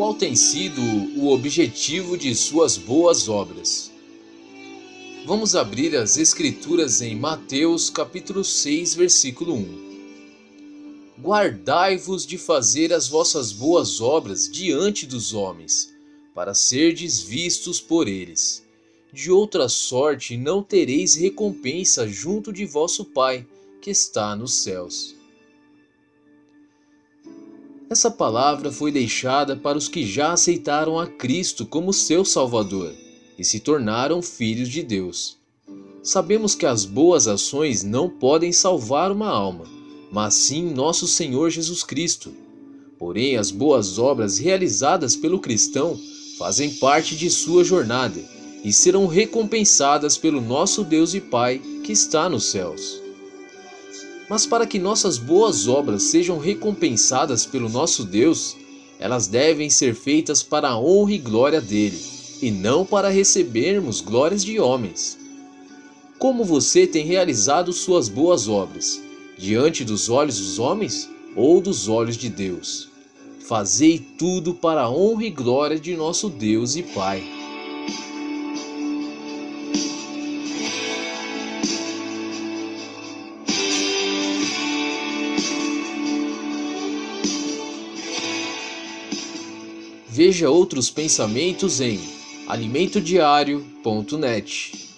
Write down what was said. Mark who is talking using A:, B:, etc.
A: qual tem sido o objetivo de suas boas obras? Vamos abrir as Escrituras em Mateus capítulo 6, versículo 1. Guardai-vos de fazer as vossas boas obras diante dos homens, para serdes vistos por eles. De outra sorte não tereis recompensa junto de vosso Pai, que está nos céus. Essa palavra foi deixada para os que já aceitaram a Cristo como seu Salvador e se tornaram filhos de Deus. Sabemos que as boas ações não podem salvar uma alma, mas sim nosso Senhor Jesus Cristo. Porém, as boas obras realizadas pelo cristão fazem parte de sua jornada e serão recompensadas pelo nosso Deus e Pai que está nos céus. Mas para que nossas boas obras sejam recompensadas pelo nosso Deus, elas devem ser feitas para a honra e glória dele, e não para recebermos glórias de homens. Como você tem realizado suas boas obras? Diante dos olhos dos homens ou dos olhos de Deus? Fazei tudo para a honra e glória de nosso Deus e Pai. Veja outros pensamentos em alimentodiario.net.